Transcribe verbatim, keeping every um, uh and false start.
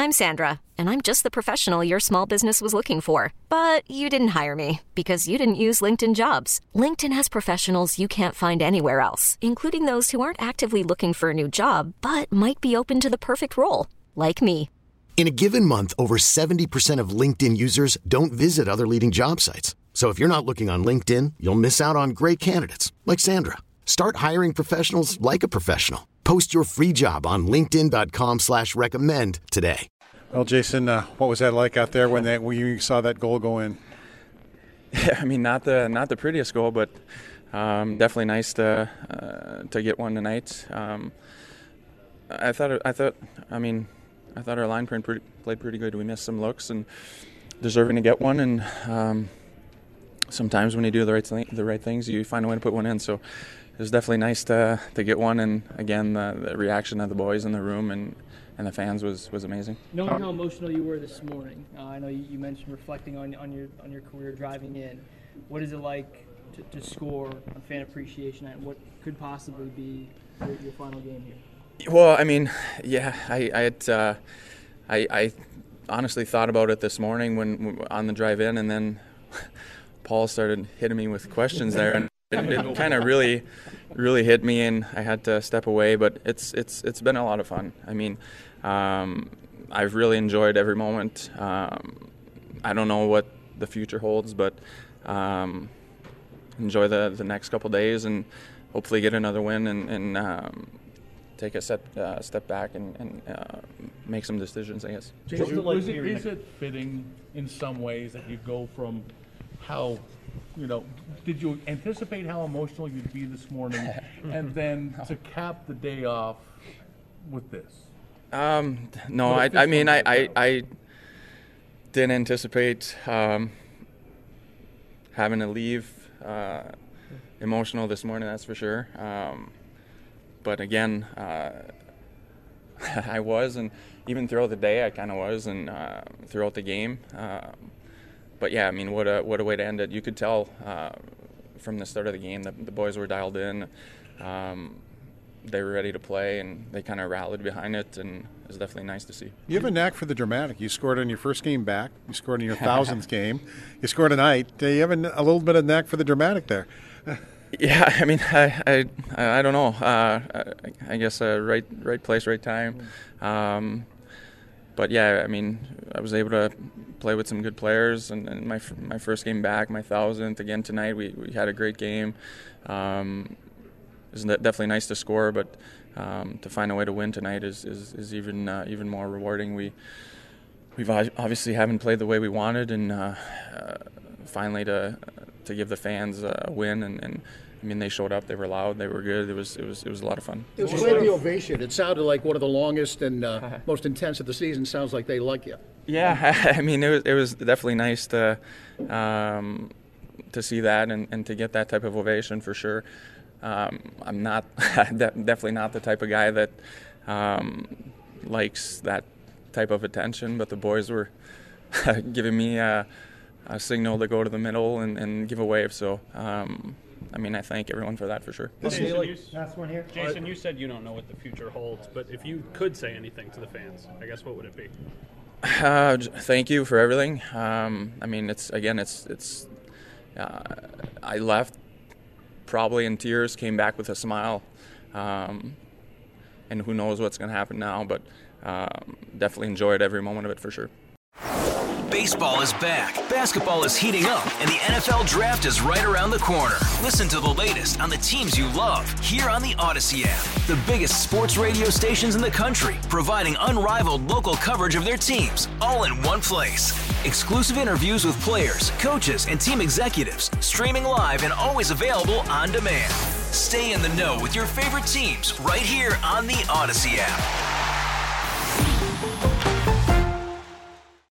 I'm Sandra, and I'm just the professional your small business was looking for. But you didn't hire me because you didn't use LinkedIn Jobs. LinkedIn has professionals you can't find anywhere else, including those who aren't actively looking for a new job, but might be open to the perfect role, like me. In a given month, over seventy percent of LinkedIn users don't visit other leading job sites. So if you're not looking on LinkedIn, you'll miss out on great candidates like Sandra. Start hiring professionals like a professional. Post your free job on linkedin dot com slash recommend today. Well, Jason, uh, what was that like out there when, they, when you saw that goal go in? Yeah, I mean, not the not the prettiest goal, but um, definitely nice to uh, to get one tonight. Um, I thought I thought I mean I thought our line print pretty, played pretty good. We missed some looks and deserving to get one. And um, sometimes when you do the right thing, the right things, you find a way to put one in. So it was definitely nice to to get one. And again, the, the reaction of the boys in the room and. and the fans was, was amazing. Knowing how emotional you were this morning, uh, I know you, you mentioned reflecting on on your on your career driving in. What is it like to, to score on Fan Appreciation Night? What could possibly be your, your final game here? Well, I mean, yeah, I I, had, uh, I I honestly thought about it this morning when on the drive in, and then Paul started hitting me with questions there, and it, it kind of really. really hit me, and I had to step away, but it's it's it's been a lot of fun. I mean, um, I've really enjoyed every moment. Um, I don't know what the future holds, but um, enjoy the, the next couple days and hopefully get another win and, and um, take a step, uh, step back and, and uh, make some decisions, I guess. Is it, is, it, is it fitting in some ways that you go from how You know, did you anticipate how emotional you'd be this morning, and then to cap the day off with this? Um, no, I, I mean, I, I, I didn't anticipate um, having to leave uh, emotional this morning, that's for sure. Um, but again, uh, I was, and even throughout the day, I kind of was, and uh, throughout the game. Uh, But yeah, I mean, what a what a way to end it. You could tell uh, from the start of the game that the boys were dialed in. Um, they were ready to play, and they kind of rallied behind it, and it was definitely nice to see. You have a knack for the dramatic. You scored on your first game back. You scored in your thousandth game. You scored tonight. Uh, you have a, a little bit of knack for the dramatic there. Yeah, I mean, I I, I don't know. Uh, I, I guess uh, right right place, right time. Um, but yeah, I mean, I was able to play with some good players, and, and my my first game back, my thousandth again tonight. We we had a great game. Um, it's definitely nice to score, but um, to find a way to win tonight is is, is even uh, even more rewarding. We we've obviously haven't played the way we wanted, and uh, uh, finally to to give the fans a win, and, and I mean, they showed up. They were loud. They were good. It was it was it was a lot of fun. It was quite the ovation. It sounded like one of the longest and uh, most intense of the season. Sounds like they like you. Yeah, I mean, it was it was definitely nice to um, to see that and, and to get that type of ovation for sure. Um, I'm not definitely not the type of guy that um, likes that type of attention, but the boys were giving me a, a signal to go to the middle and, and give a wave. So. Um, I mean, I thank everyone for that for sure. Jason, you, last one here. Jason, you said you don't know what the future holds, but if you could say anything to the fans, I guess what would it be? Uh, thank you for everything. Um, I mean, it's again, it's it's. Uh, I left probably in tears, came back with a smile, um, and who knows what's going to happen now. But um, definitely enjoyed every moment of it for sure. Baseball is back, basketball is heating up, and the N F L Draft is right around the corner. Listen to the latest on the teams you love here on the Odyssey app. The biggest sports radio stations in the country, providing unrivaled local coverage of their teams, all in one place. Exclusive interviews with players, coaches, and team executives, streaming live and always available on demand. Stay in the know with your favorite teams right here on the Odyssey app.